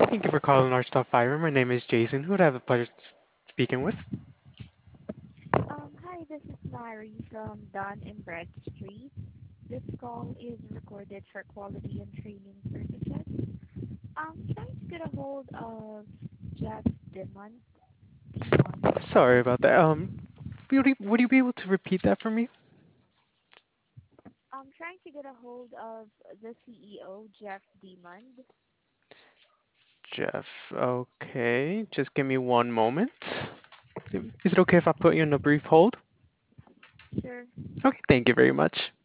Thank you for calling Arch Top Fiber. My name is Jason. Who would I have the pleasure speaking with? Hi, this is Mary from Dun and Bradstreet. This call is recorded for quality and training purposes. Trying to get a hold of Jeff Dimon. Demon. Sorry about that. Would you be able to repeat that for me? I'm trying to get a hold of the CEO, Jeff Demond. Jeff. Okay, just give me one moment. Is it okay if I put you on a brief hold? Sure. Okay, thank you very much.